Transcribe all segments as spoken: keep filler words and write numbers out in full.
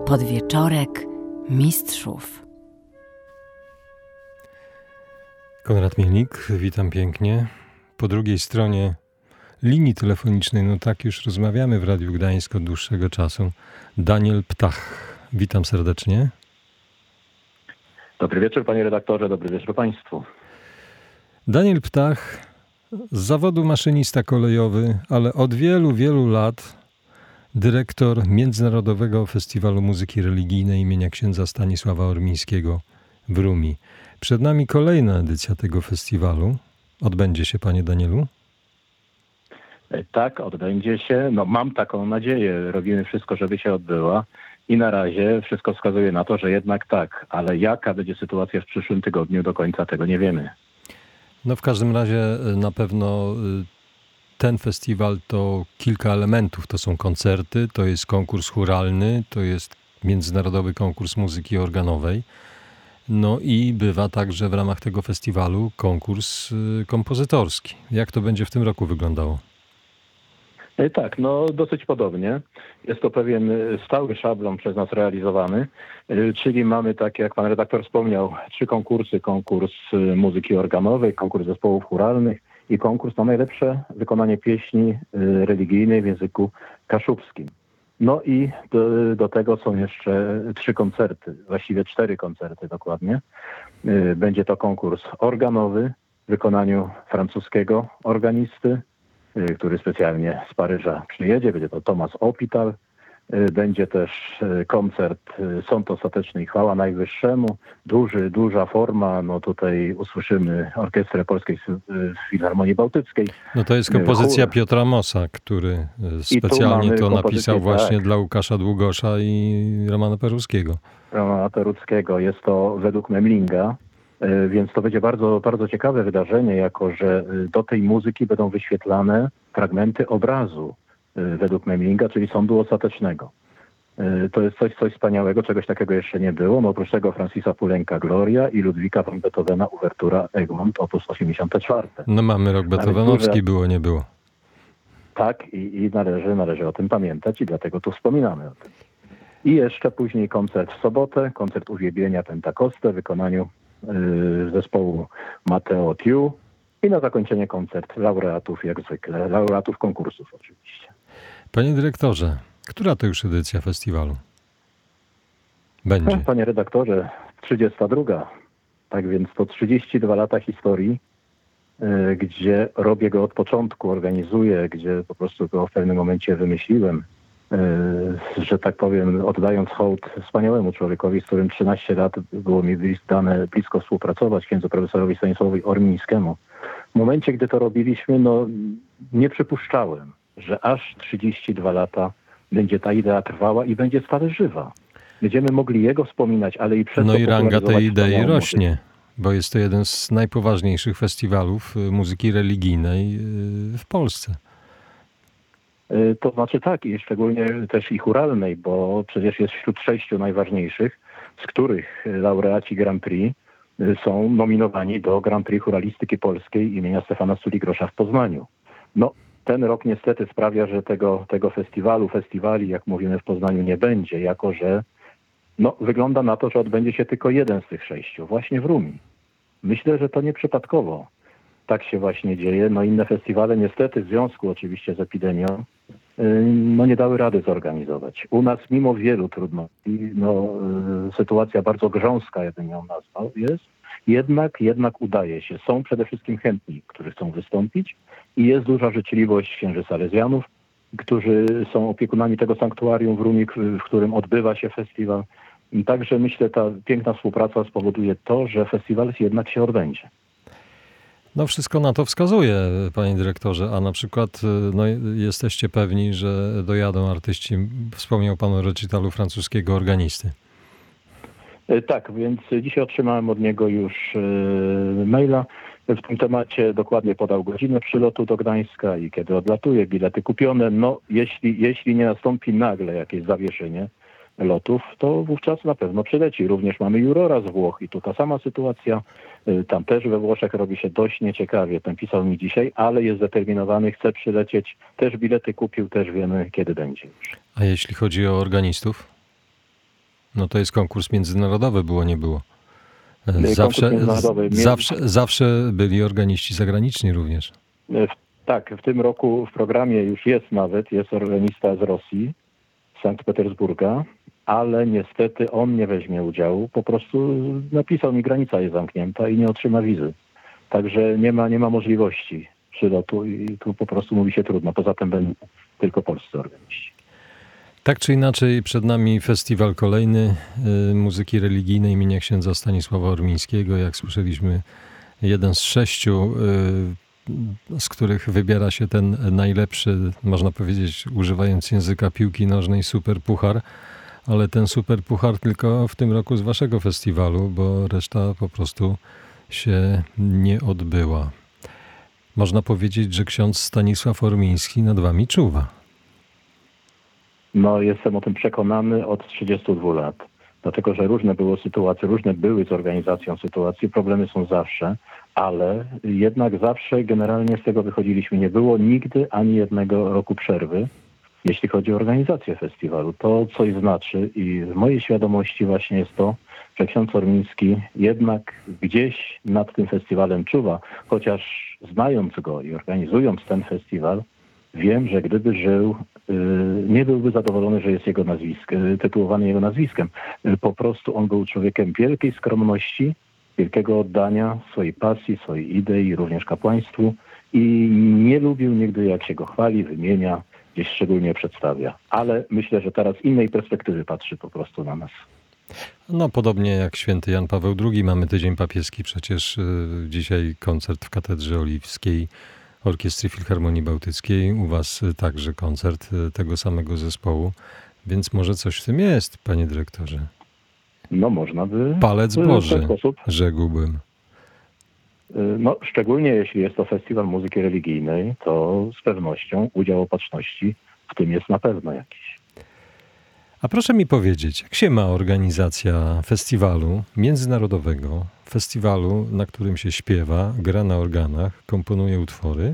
Podwieczorek mistrzów. Konrad Mielnik, witam pięknie. Po drugiej stronie linii telefonicznej, no tak już rozmawiamy w Radiu Gdańsk od dłuższego czasu, Daniel Ptach. Witam serdecznie. Dobry wieczór, panie redaktorze, dobry wieczór państwu. Daniel Ptach, z zawodu maszynista kolejowy, ale od wielu, wielu lat dyrektor Międzynarodowego Festiwalu Muzyki Religijnej imienia księdza Stanisława Ormińskiego w Rumi. Przed nami kolejna edycja tego festiwalu. Odbędzie się, panie Danielu? Tak, odbędzie się. No, mam taką nadzieję. Robimy wszystko, żeby się odbyła. I na razie wszystko wskazuje na to, że jednak tak. Ale jaka będzie sytuacja w przyszłym tygodniu, do końca tego nie wiemy. No w każdym razie na pewno ten festiwal to kilka elementów. To są koncerty, to jest konkurs chóralny, to jest międzynarodowy konkurs muzyki organowej. No i bywa także w ramach tego festiwalu konkurs kompozytorski. Jak to będzie w tym roku wyglądało? Tak, no dosyć podobnie. Jest to pewien stały szablon przez nas realizowany, czyli mamy, tak jak pan redaktor wspomniał, trzy konkursy. Konkurs muzyki organowej, konkurs zespołów chóralnych i konkurs na najlepsze wykonanie pieśni religijnej w języku kaszubskim. No i do, do tego są jeszcze trzy koncerty, właściwie cztery koncerty dokładnie. Będzie to konkurs organowy w wykonaniu francuskiego organisty, który specjalnie z Paryża przyjedzie. Będzie to Thomas Opital. Będzie też koncert Sąd Ostateczny i Chwała Najwyższemu. Duży, duża forma. No tutaj usłyszymy Orkiestrę Polskiej Filharmonii Bałtyckiej. No to jest kompozycja Chór. Piotra Mosa, który specjalnie to napisał właśnie tak. dla Łukasza Długosza i Romana Peruckiego. Romana Peruckiego. Jest to według Memlinga. Więc to będzie bardzo, bardzo ciekawe wydarzenie, jako że do tej muzyki będą wyświetlane fragmenty obrazu według Memlinga, czyli Sądu Ostatecznego. To jest coś, coś wspaniałego, czegoś takiego jeszcze nie było. No oprócz tego Francisa Poulenca Gloria i Ludwika von Beethovena Uwertura Egmont op. osiemdziesiąte czwarte. No mamy rok beethovenowski, było, nie było. Tak i, i należy, należy o tym pamiętać i dlatego tu wspominamy o tym. I jeszcze później koncert w sobotę, koncert Uwielbienia Pentakoste w wykonaniu y, zespołu Matteo Tiu i na zakończenie koncert laureatów, jak zwykle, laureatów konkursów oczywiście. Panie dyrektorze, która to już edycja festiwalu będzie? Panie redaktorze, trzydziesta druga. Tak więc to trzydzieści dwa lata historii, y, gdzie robię go od początku, organizuję, gdzie po prostu go w pewnym momencie wymyśliłem. Y, że tak powiem, oddając hołd wspaniałemu człowiekowi, z którym trzynaście lat było mi dane blisko współpracować, księdzu profesorowi Stanisławowi Ormińskiemu. W momencie, gdy to robiliśmy, no nie przypuszczałem, że aż trzydzieści dwa lata będzie ta idea trwała i będzie stale żywa. Będziemy mogli jego wspominać, ale i przez No to i ranga tej idei rośnie, muzykę. Bo jest to jeden z najpoważniejszych festiwalów muzyki religijnej w Polsce. To znaczy tak, i szczególnie też i chóralnej, bo przecież jest wśród sześciu najważniejszych, z których laureaci Grand Prix są nominowani do Grand Prix chóralistyki polskiej imienia Stefana Stuli-Grosza w Poznaniu. No, ten rok niestety sprawia, że tego, tego festiwalu, festiwali, jak mówimy w Poznaniu, nie będzie, jako że no, wygląda na to, że odbędzie się tylko jeden z tych sześciu, właśnie w Rumi. Myślę, że to nieprzypadkowo. Tak się właśnie dzieje. No inne festiwale niestety w związku oczywiście z epidemią no nie dały rady zorganizować. U nas mimo wielu trudności, no sytuacja bardzo grząska, ja bym ją nazwał, jest. Jednak, jednak udaje się. Są przede wszystkim chętni, którzy chcą wystąpić i jest duża życzliwość księży salezjanów, którzy są opiekunami tego sanktuarium w Rumi, w którym odbywa się festiwal. I także myślę, ta piękna współpraca spowoduje to, że festiwal jednak się odbędzie. No wszystko na to wskazuje, panie dyrektorze, a na przykład no, jesteście pewni, że dojadą artyści. Wspomniał pan o recitalu francuskiego organisty. Tak, więc dzisiaj otrzymałem od niego już e, maila. W tym temacie dokładnie podał godzinę przylotu do Gdańska i kiedy odlatuje, bilety kupione. No jeśli, jeśli nie nastąpi nagle jakieś zawieszenie lotów, to wówczas na pewno przyleci. Również mamy jurora z Włoch i tu ta sama sytuacja. Tam też we Włoszech robi się dość nieciekawie. Ten pisał mi dzisiaj, ale jest zdeterminowany, chce przylecieć. Też bilety kupił, też wiemy, kiedy będzie. A jeśli chodzi o organistów? No to jest konkurs międzynarodowy, było nie było. Konkurs Zawsze, międzynarodowy. zawsze, zawsze byli organiści zagraniczni również. W, tak, w tym roku w programie już jest nawet, jest organista z Rosji, z Sankt Petersburga, ale niestety on nie weźmie udziału. Po prostu napisał mi, granica jest zamknięta i nie otrzyma wizy. Także nie ma, nie ma możliwości przylotu i tu po prostu mówi się trudno. Poza tym będą tylko polscy organiści. Tak czy inaczej, przed nami festiwal kolejny y, muzyki religijnej imienia księdza Stanisława Ormińskiego. Jak słyszeliśmy, jeden z sześciu, y, z których wybiera się ten najlepszy, można powiedzieć, używając języka piłki nożnej, super puchar. Ale ten super puchar tylko w tym roku z waszego festiwalu, bo reszta po prostu się nie odbyła. Można powiedzieć, że ksiądz Stanisław Ormiński nad wami czuwa. No, jestem o tym przekonany od trzydziestu dwóch lat. Dlatego, że różne były sytuacje, różne były z organizacją sytuacji, problemy są zawsze, ale jednak zawsze generalnie z tego wychodziliśmy. Nie było nigdy ani jednego roku przerwy, jeśli chodzi o organizację festiwalu. To coś znaczy i w mojej świadomości właśnie jest to, że ksiądz Ormiński jednak gdzieś nad tym festiwalem czuwa, chociaż znając go i organizując ten festiwal, wiem, że gdyby żył, nie byłby zadowolony, że jest jego nazwisk, tytułowany jego nazwiskiem. Po prostu on był człowiekiem wielkiej skromności, wielkiego oddania swojej pasji, swojej idei, również kapłaństwu i nie lubił nigdy, jak się go chwali, wymienia, gdzieś szczególnie przedstawia. Ale myślę, że teraz innej perspektywy patrzy po prostu na nas. No podobnie jak święty Jan Paweł drugi, mamy tydzień papieski, przecież dzisiaj koncert w Katedrze Oliwskiej Orkiestry Filharmonii Bałtyckiej, u was także koncert tego samego zespołu, więc może coś w tym jest, panie dyrektorze. No można by... Palec Boży, sposób. rzekłbym. No szczególnie jeśli jest to festiwal muzyki religijnej, to z pewnością udział opatrzności w tym jest na pewno jakiś. A proszę mi powiedzieć, jak się ma organizacja festiwalu międzynarodowego, festiwalu, na którym się śpiewa, gra na organach, komponuje utwory,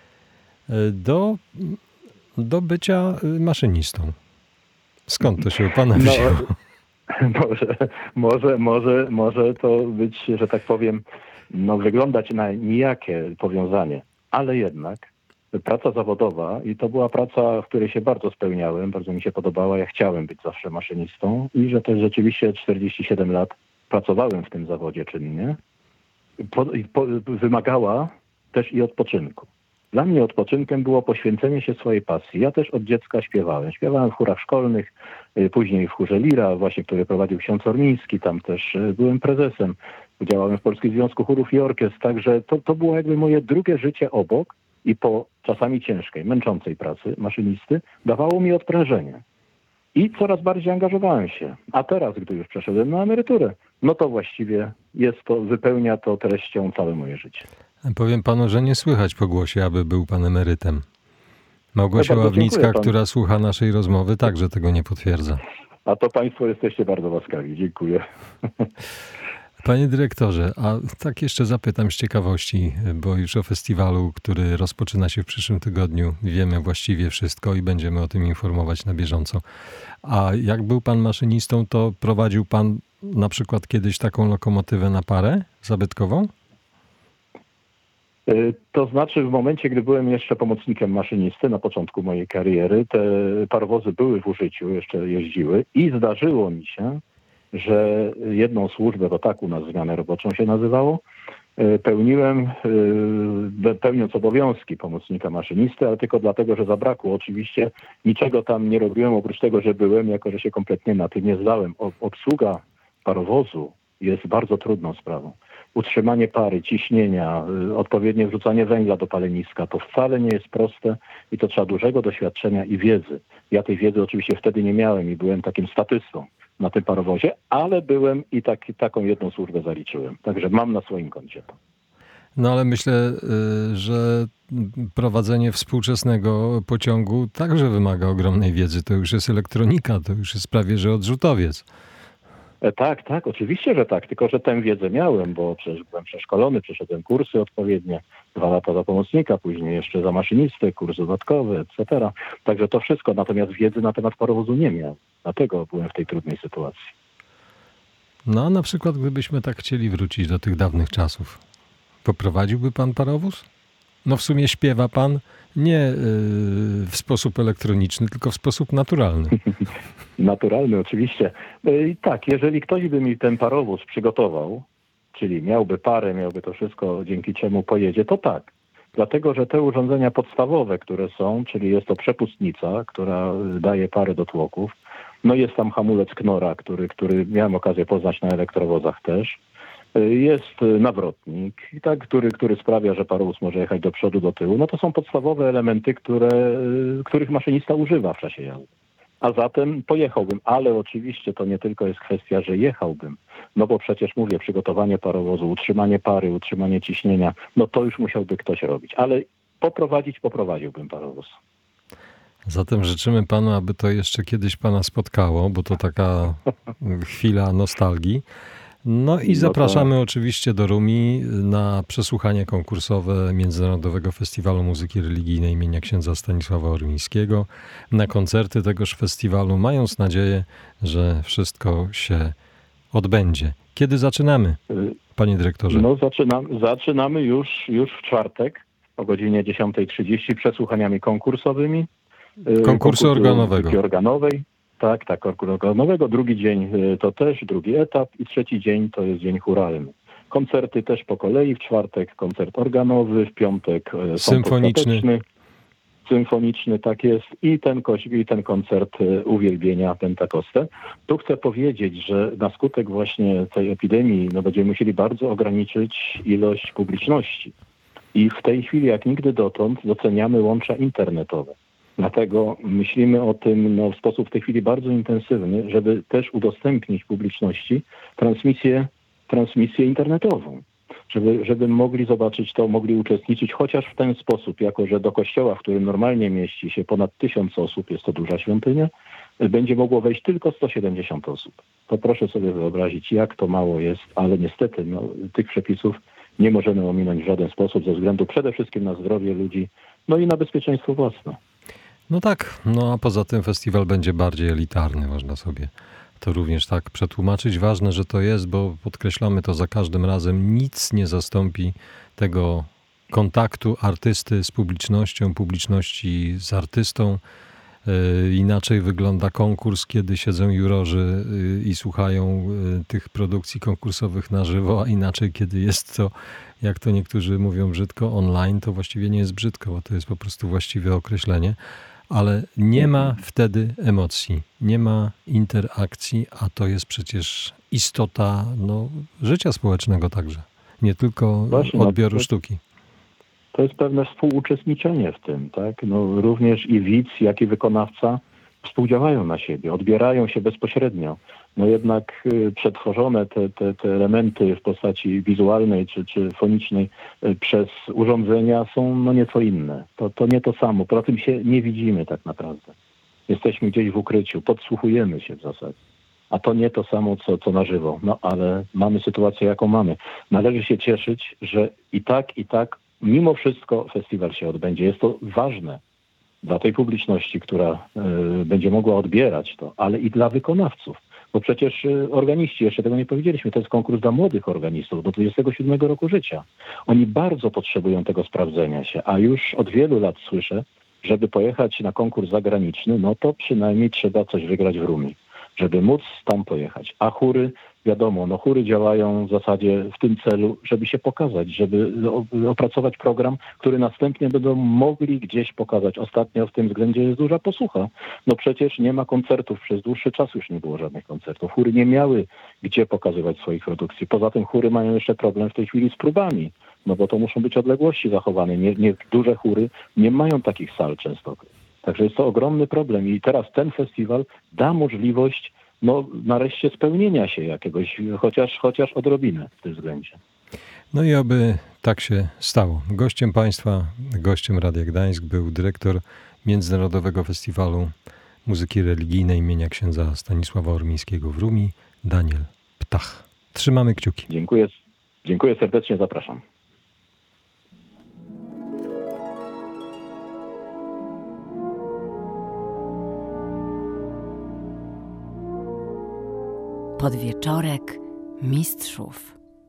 do, do bycia maszynistą? Skąd to się u pana wzięło? No, może, może, może, może to być, że tak powiem, no, wyglądać na nijakie powiązanie, ale jednak praca zawodowa i to była praca, w której się bardzo spełniałem, bardzo mi się podobała, ja chciałem być zawsze maszynistą i że też rzeczywiście czterdzieści siedem lat pracowałem w tym zawodzie czynnie, po, po, wymagała też i odpoczynku. Dla mnie odpoczynkiem było poświęcenie się swojej pasji. Ja też od dziecka śpiewałem. Śpiewałem w chórach szkolnych, później w chórze Lira, właśnie, który prowadził ksiądz Ormiński, tam też byłem prezesem. Działałem w Polskim Związku Chórów i Orkiestr, także to, to było jakby moje drugie życie obok i po czasami ciężkiej, męczącej pracy maszynisty dawało mi odprężenie. I coraz bardziej angażowałem się. A teraz, gdy już przeszedłem na emeryturę, no to właściwie jest to, wypełnia to treścią całe moje życie. Powiem panu, że nie słychać po głosie, aby był pan emerytem. Małgosia no Ławnicka, która słucha naszej rozmowy, także tego nie potwierdza. A to państwo jesteście bardzo łaskawi. Dziękuję. Panie dyrektorze, a tak jeszcze zapytam z ciekawości, bo już o festiwalu, który rozpoczyna się w przyszłym tygodniu, wiemy właściwie wszystko i będziemy o tym informować na bieżąco. A jak był pan maszynistą, to prowadził pan na przykład kiedyś taką lokomotywę na parę zabytkową? To znaczy w momencie, gdy byłem jeszcze pomocnikiem maszynisty na początku mojej kariery, te parowozy były w użyciu, jeszcze jeździły i zdarzyło mi się, że jedną służbę, bo tak u nas zmianę roboczą się nazywało, pełniłem, pełniąc obowiązki pomocnika maszynisty, ale tylko dlatego, że zabrakło. Oczywiście niczego tam nie robiłem, oprócz tego, że byłem, jako że się kompletnie na tym nie zdałem. Obsługa parowozu jest bardzo trudną sprawą. Utrzymanie pary, ciśnienia, odpowiednie wrzucanie węgla do paleniska, to wcale nie jest proste i to trzeba dużego doświadczenia i wiedzy. Ja tej wiedzy oczywiście wtedy nie miałem i byłem takim statystą na tym parowozie, ale byłem i tak, taką jedną służbę zaliczyłem. Także mam na swoim koncie to. No ale myślę, że prowadzenie współczesnego pociągu także wymaga ogromnej wiedzy. To już jest elektronika, to już jest prawie że odrzutowiec. Tak, tak, oczywiście, że tak, tylko że tę wiedzę miałem, bo przecież byłem przeszkolony, przeszedłem kursy odpowiednie, dwa lata za pomocnika, później jeszcze za maszynistę, kurs dodatkowy, et cetera. Także to wszystko, natomiast wiedzy na temat parowozu nie miałem. Dlatego byłem w tej trudnej sytuacji. No a na przykład gdybyśmy tak chcieli wrócić do tych dawnych czasów, poprowadziłby pan parowóz? No w sumie śpiewa pan nie yy, w sposób elektroniczny, tylko w sposób naturalny. Naturalny oczywiście. I tak, jeżeli ktoś by mi ten parowóz przygotował, czyli miałby parę, miałby to wszystko, dzięki czemu pojedzie, to tak. Dlatego, że te urządzenia podstawowe, które są, czyli jest to przepustnica, która daje parę do tłoków, no jest tam hamulec Knorra, który, który miałem okazję poznać na elektrowozach też. Jest nawrotnik, i tak, który, który sprawia, że parowóz może jechać do przodu, do tyłu. No to są podstawowe elementy, które, których maszynista używa w czasie jazdy. A zatem pojechałbym, ale oczywiście to nie tylko jest kwestia, że jechałbym. No bo przecież mówię, przygotowanie parowozu, utrzymanie pary, utrzymanie ciśnienia, no to już musiałby ktoś robić. Ale poprowadzić, poprowadziłbym parowóz. Zatem życzymy panu, aby to jeszcze kiedyś pana spotkało, bo to taka chwila nostalgii. No i zapraszamy oczywiście do Rumi na przesłuchanie konkursowe Międzynarodowego Festiwalu Muzyki Religijnej imienia księdza Stanisława Ormińskiego, na koncerty tegoż festiwalu, mając nadzieję, że wszystko się odbędzie. Kiedy zaczynamy, panie dyrektorze? No zaczynam, zaczynamy już, już w czwartek o godzinie dziesiąta trzydzieści przesłuchaniami konkursowymi. Konkursu organowego. organowej. Tak, tak, konkursu organowego. Drugi dzień to też, drugi etap i trzeci dzień to jest dzień chóralny. Koncerty też po kolei. W czwartek koncert organowy, w piątek symfoniczny. Symfoniczny, tak jest. I ten, i ten koncert uwielbienia Pentakostę. Tu chcę powiedzieć, że na skutek właśnie tej epidemii no, będziemy musieli bardzo ograniczyć ilość publiczności. I w tej chwili, jak nigdy dotąd, doceniamy łącza internetowe. Dlatego myślimy o tym no, w sposób w tej chwili bardzo intensywny, żeby też udostępnić publiczności transmisję, transmisję internetową. Żeby, żeby mogli zobaczyć to, mogli uczestniczyć chociaż w ten sposób, jako że do kościoła, w którym normalnie mieści się ponad tysiąc osób, jest to duża świątynia, będzie mogło wejść tylko sto siedemdziesiąt osób. To proszę sobie wyobrazić, jak to mało jest, ale niestety no, tych przepisów nie możemy ominąć w żaden sposób ze względu przede wszystkim na zdrowie ludzi, no i na bezpieczeństwo własne. No tak, no a poza tym festiwal będzie bardziej elitarny, można sobie to również tak przetłumaczyć. Ważne, że to jest, bo podkreślamy to za każdym razem, nic nie zastąpi tego kontaktu artysty z publicznością, publiczności z artystą. Yy, inaczej wygląda konkurs, kiedy siedzą jurorzy yy, i słuchają yy, tych produkcji konkursowych na żywo, a inaczej, kiedy jest to, jak to niektórzy mówią brzydko, online, to właściwie nie jest brzydko, bo to jest po prostu właściwe określenie. Ale nie ma wtedy emocji, nie ma interakcji, a to jest przecież istota no, życia społecznego także, nie tylko Właśnie, odbioru no, to, sztuki. To jest pewne współuczestniczenie w tym, tak? No, również i widz, jak i wykonawca współdziałają na siebie, odbierają się bezpośrednio. No jednak y, przetworzone te, te, te elementy w postaci wizualnej czy, czy fonicznej y, przez urządzenia są no nieco inne. To, to nie to samo. Poza tym się nie widzimy tak naprawdę. Jesteśmy gdzieś w ukryciu, podsłuchujemy się w zasadzie. A to nie to samo, co, co na żywo. No ale mamy sytuację, jaką mamy. Należy się cieszyć, że i tak, i tak mimo wszystko festiwal się odbędzie. Jest to ważne dla tej publiczności, która y, będzie mogła odbierać to, ale i dla wykonawców. Bo przecież organiści, jeszcze tego nie powiedzieliśmy, to jest konkurs dla młodych organistów do dwudziestego siódmego roku życia. Oni bardzo potrzebują tego sprawdzenia się, a już od wielu lat słyszę, żeby pojechać na konkurs zagraniczny, no to przynajmniej trzeba coś wygrać w Rumi, żeby móc tam pojechać. A chóry, wiadomo, no chóry działają w zasadzie w tym celu, żeby się pokazać, żeby opracować program, który następnie będą mogli gdzieś pokazać. Ostatnio w tym względzie jest duża posłucha. No przecież nie ma koncertów, przez dłuższy czas już nie było żadnych koncertów. Chóry nie miały gdzie pokazywać swoich produkcji. Poza tym chóry mają jeszcze problem w tej chwili z próbami, no bo to muszą być odległości zachowane. Nie, nie, duże chóry nie mają takich sal często. Także jest to ogromny problem i teraz ten festiwal da możliwość no nareszcie spełnienia się jakiegoś, chociaż, chociaż odrobinę w tym względzie. No i oby tak się stało. Gościem państwa, gościem Radia Gdańsk był dyrektor Międzynarodowego Festiwalu Muzyki Religijnej imienia księdza Stanisława Ormińskiego w Rumi, Daniel Ptach. Trzymamy kciuki. Dziękuję, dziękuję serdecznie, zapraszam. Podwieczorek mistrzów.